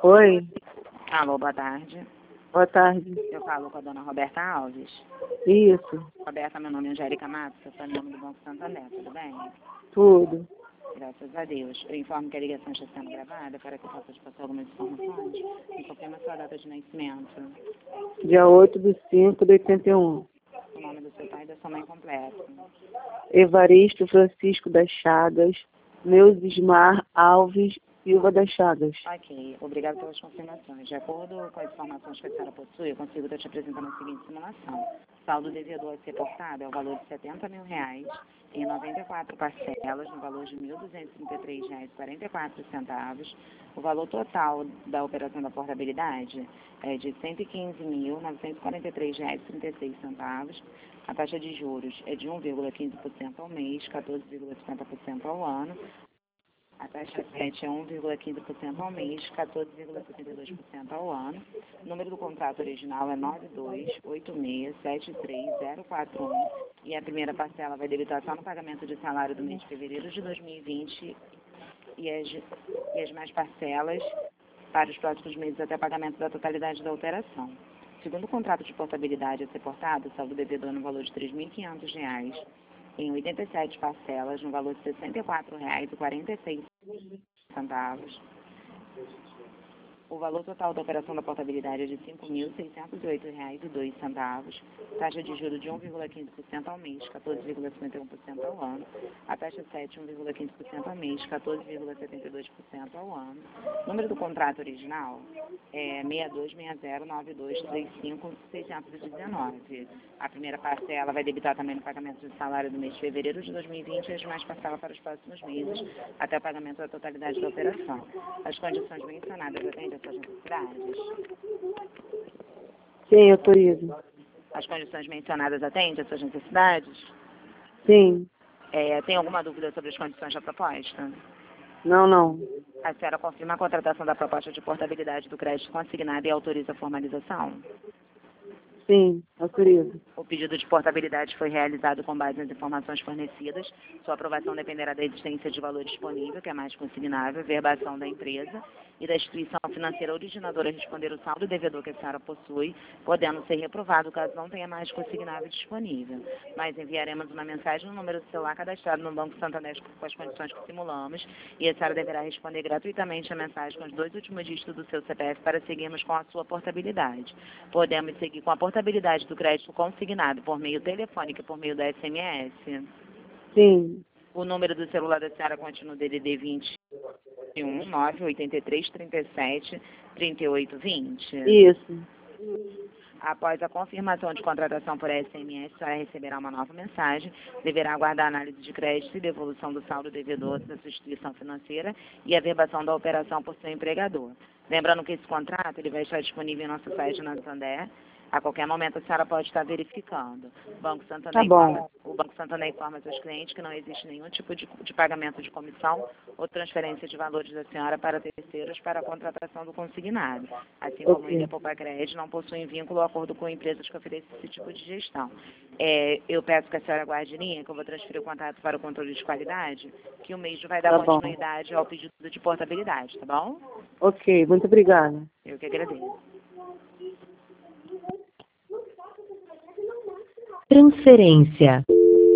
Oi, Alô, boa tarde. boa tarde. Eu falo com a dona Roberta Alves. Isso, Roberta, meu nome é Angélica Matos, eu sou em nome do Banco Santander, tudo bem? tudo. Graças a Deus. Eu informo que a ligação está sendo gravada para que eu possa te passar algumas informações e confirma sua data de nascimento, Dia 8/5/81. o nome do seu pai e da sua mãe completo. Evaristo Francisco das Chagas, Neusismar Alves Silva das Chagas. Ok, obrigado pelas confirmações. De acordo com as informações que a senhora possui, eu consigo estar te apresentando a seguinte simulação. Saldo devedor a ser portado é o valor de R$ 70 mil em 94 parcelas, no valor de R$ 1.233,44. O valor total da operação da portabilidade é de R$ 115.943,36. A taxa de juros é de 1,15% ao mês, 14,50% ao ano. A taxa 7 é 1,15% ao mês, 14,72% ao ano. O número do contrato original é 928673041 e a primeira parcela vai debitar só no pagamento de salário do mês de fevereiro de 2020 e as mais parcelas para os próximos meses até pagamento da totalidade da operação. Segundo o contrato de portabilidade a ser portado, o saldo devedor no valor de R$ 3.500 em 87 parcelas, no valor de R$ 64,46. O valor total da operação da portabilidade é de R$ 5.608,02. Taxa de juros de 1,15% ao mês, 14,51% ao ano. A taxa 7, 1,15% ao mês, 14,72% ao ano. O número do contrato original é 62609235.619. A primeira parcela vai debitar também no pagamento de salário do mês de fevereiro de 2020 e as demais parcelas para os próximos meses, até o pagamento da totalidade da operação. As condições mencionadas atendem às suas necessidades? Sim, autorizo. As condições mencionadas atendem às suas necessidades? Sim. Tem alguma dúvida sobre as condições da proposta? Não. A senhora confirma a contratação da proposta de portabilidade do crédito consignado e autoriza a formalização? Sim, autorizo. O pedido de portabilidade foi realizado com base nas informações fornecidas. Sua aprovação dependerá da existência de valor disponível, que é mais consignável, verbação da empresa e da instituição financeira originadora responder o saldo devedor que a senhora possui, podendo ser reprovado caso não tenha mais consignável disponível. Nós enviaremos uma mensagem no número do celular cadastrado no Banco Santander com as condições que simulamos e a senhora deverá responder gratuitamente a mensagem com os 2 últimos dígitos do seu CPF para seguirmos com a sua portabilidade. Podemos seguir com a portabilidade do crédito consignado por meio telefônico e por meio da SMS? Sim. O número do celular da senhora continua DDD 21 983 37 38 20. Isso. Após a confirmação de contratação por SMS, a senhora receberá uma nova mensagem, deverá aguardar a análise de crédito e devolução do saldo devedor da sua instituição financeira e a verbação da operação por seu empregador. Lembrando que esse contrato ele vai estar disponível em nosso site na Santander. A qualquer momento a senhora pode estar verificando. O Banco Santander informa seus clientes que não existe nenhum tipo de pagamento de comissão ou transferência de valores da senhora para terceiros para a contratação do consignado. Assim como ele, a Poupa-Crédito, não possui vínculo ou acordo com empresas que oferecem esse tipo de gestão. Eu peço que a senhora aguarde linha, que eu vou transferir o contato para o controle de qualidade, que o mês vai dar continuidade ao pedido de portabilidade, tá bom? Ok, muito obrigada. Eu que agradeço. Transferência.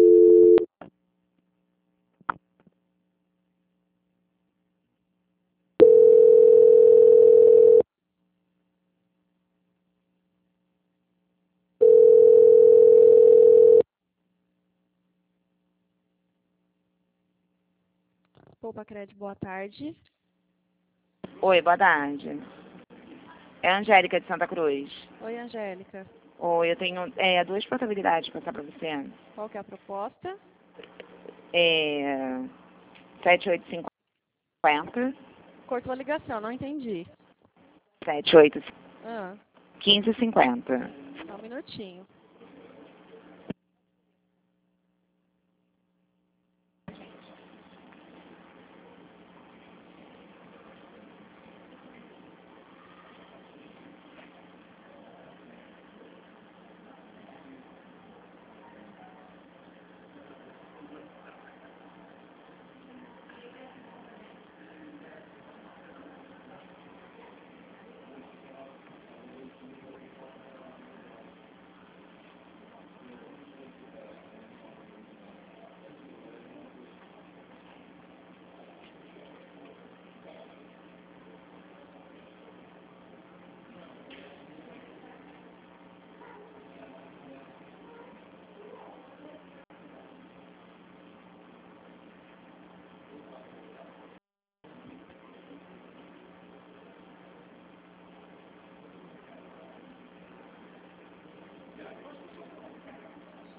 Poupa-Crédito, boa tarde. Oi, boa tarde. É a Angélica de Santa Cruz. Oi, Angélica. Oi, eu tenho 2 portabilidades para passar para você. Qual que é a proposta? 7850, Cortou a ligação, não entendi. 1550. Só um minutinho.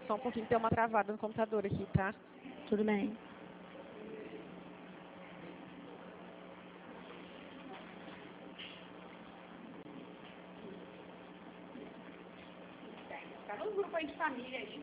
Só um pouquinho, tem uma travada no computador aqui, tá? Tudo bem. Tá no grupo aí de família aí.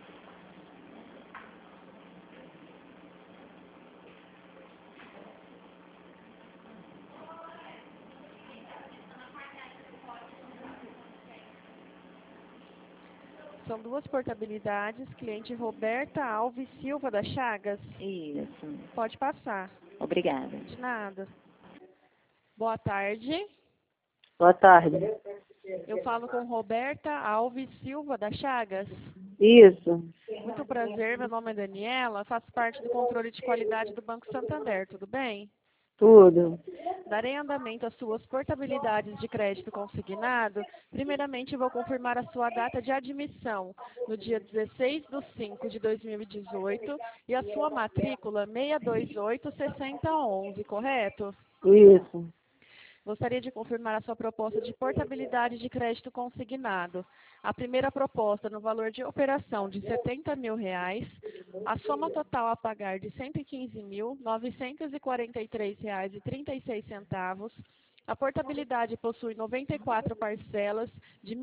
São duas portabilidades, cliente Roberta Alves Silva da Chagas. Isso. Pode passar. Obrigada. De nada. Boa tarde. Boa tarde. Eu falo com Roberta Alves Silva da Chagas. Isso. Muito prazer, meu nome é Daniela, faço parte do controle de qualidade do Banco Santander, tudo bem? Tudo. Darei andamento às suas portabilidades de crédito consignado. Primeiramente, vou confirmar a sua data de admissão, no dia 16/5/2018, e a sua matrícula 628-6011, correto? Isso. Gostaria de confirmar a sua proposta de portabilidade de crédito consignado. A primeira proposta, no valor de operação de R$70 mil, a soma total a pagar de R$115.943,36. A portabilidade possui 94 parcelas de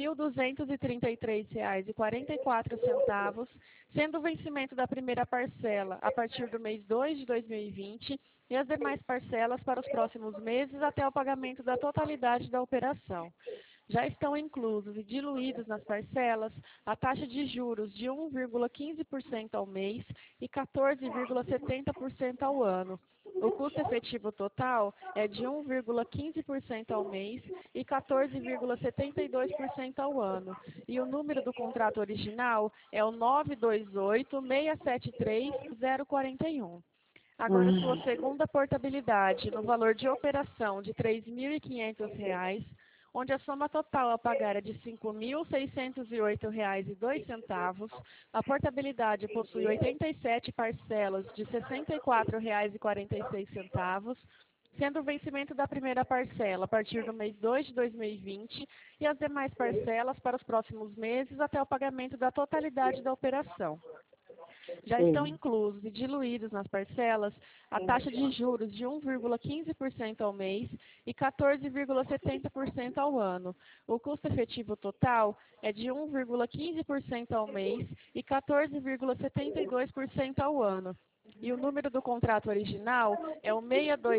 R$1.233,44, sendo o vencimento da primeira parcela a partir do mês 2 de 2020 e as demais parcelas para os próximos meses até o pagamento da totalidade da operação. Já estão inclusos e diluídos nas parcelas a taxa de juros de 1,15% ao mês e 14,70% ao ano. O custo efetivo total é de 1,15% ao mês e 14,72% ao ano. E o número do contrato original é o 928-673-041. Agora, sua segunda portabilidade, no valor de operação de R$ 3.500, onde a soma total a pagar é de R$ 5.608,02. A portabilidade possui 87 parcelas de R$ 64,46, sendo o vencimento da primeira parcela a partir do mês 2 de 2020 e as demais parcelas para os próximos meses até o pagamento da totalidade da operação. Já estão inclusos e diluídos nas parcelas a taxa de juros de 1,15% ao mês e 14,70% ao ano. O custo efetivo total é de 1,15% ao mês e 14,72% ao ano. E o número do contrato original é o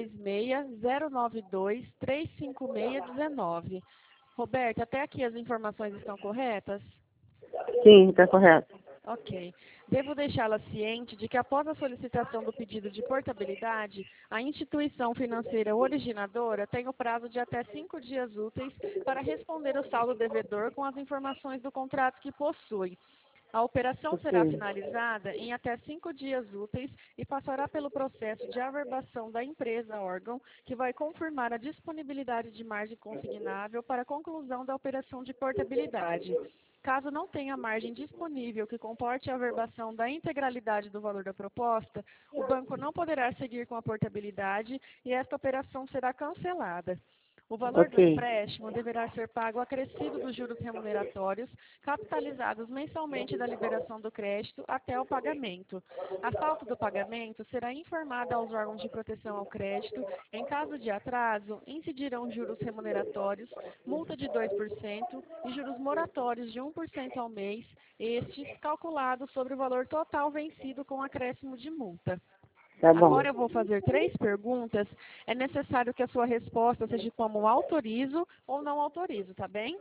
626-092-35619. Roberta, até aqui as informações estão corretas? Sim, está correto. Ok. Devo deixá-la ciente de que após a solicitação do pedido de portabilidade, a instituição financeira originadora tem o prazo de até 5 dias úteis para responder o saldo devedor com as informações do contrato que possui. A operação será finalizada em até 5 dias úteis e passará pelo processo de averbação da empresa órgão, que vai confirmar a disponibilidade de margem consignável para a conclusão da operação de portabilidade. Caso não tenha margem disponível que comporte a averbação da integralidade do valor da proposta, o banco não poderá seguir com a portabilidade e esta operação será cancelada. O valor do empréstimo deverá ser pago acrescido dos juros remuneratórios, capitalizados mensalmente da liberação do crédito até o pagamento. A falta do pagamento será informada aos órgãos de proteção ao crédito. Em caso de atraso, incidirão juros remuneratórios, multa de 2% e juros moratórios de 1% ao mês, estes calculados sobre o valor total vencido com acréscimo de multa. Tá bom. Agora eu vou fazer 3 perguntas. É necessário que a sua resposta seja como autorizo ou não autorizo, tá bem?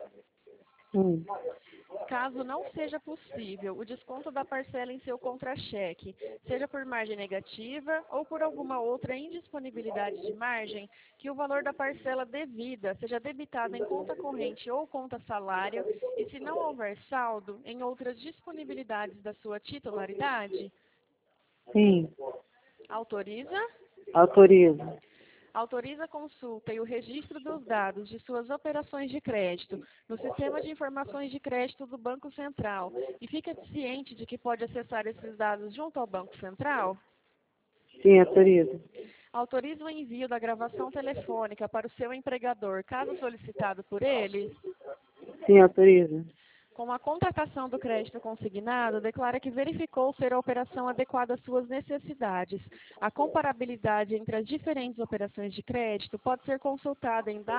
Caso não seja possível o desconto da parcela em seu contra-cheque, seja por margem negativa ou por alguma outra indisponibilidade de margem, que o valor da parcela devida seja debitado em conta corrente ou conta salário e, se não houver saldo, em outras disponibilidades da sua titularidade? Sim. Autoriza? Autorizo. Autoriza a consulta e o registro dos dados de suas operações de crédito no Sistema de Informações de Crédito do Banco Central e fica ciente de que pode acessar esses dados junto ao Banco Central? Sim, autorizo. Autoriza o envio da gravação telefônica para o seu empregador, caso solicitado por ele? Sim, autorizo. Com a contratação do crédito consignado, declara que verificou ser a operação adequada às suas necessidades. A comparabilidade entre as diferentes operações de crédito pode ser consultada em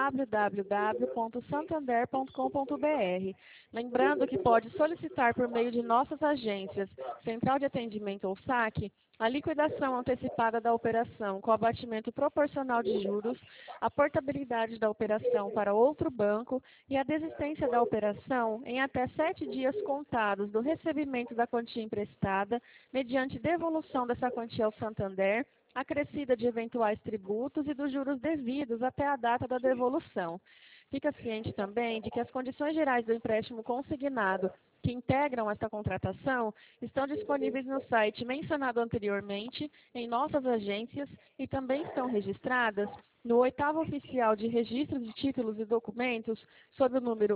www.santander.com.br. Lembrando que pode solicitar por meio de nossas agências, Central de Atendimento ou SAC, a liquidação antecipada da operação com abatimento proporcional de juros, a portabilidade da operação para outro banco e a desistência da operação em até 7 dias contados do recebimento da quantia emprestada, mediante devolução dessa quantia ao Santander, acrescida de eventuais tributos e dos juros devidos até a data da devolução. Fica ciente também de que as condições gerais do empréstimo consignado que integram esta contratação estão disponíveis no site mencionado anteriormente, em nossas agências e também estão registradas no 8º Oficial de Registros de Títulos e Documentos, sob o número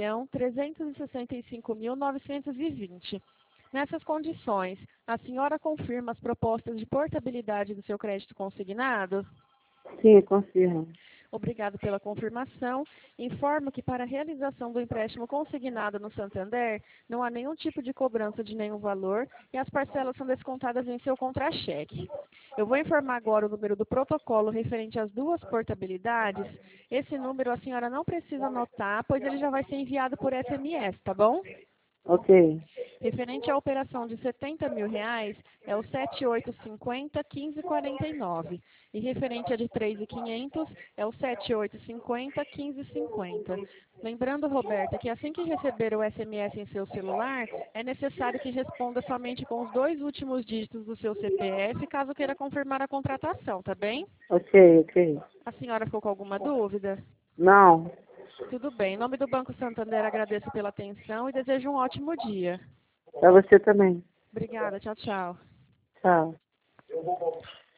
1.365.920. Nessas condições, a senhora confirma as propostas de portabilidade do seu crédito consignado? Sim, confirmo. Obrigado pela confirmação. Informo que para a realização do empréstimo consignado no Santander, não há nenhum tipo de cobrança de nenhum valor e as parcelas são descontadas em seu contra-cheque. Eu vou informar agora o número do protocolo referente às duas portabilidades. Esse número a senhora não precisa anotar, pois ele já vai ser enviado por SMS, tá bom? Ok. Referente à operação de R$70 mil, é o 7850-1549. E referente a de 3.500, é o 7850-1550. Lembrando, Roberta, que assim que receber o SMS em seu celular, é necessário que responda somente com os 2 últimos dígitos do seu CPF, caso queira confirmar a contratação, tá bem? Ok. A senhora ficou com alguma dúvida? Não. Tudo bem. Em nome do Banco Santander, agradeço pela atenção e desejo um ótimo dia. Para você também. Obrigada. Tchau, tchau. Tchau.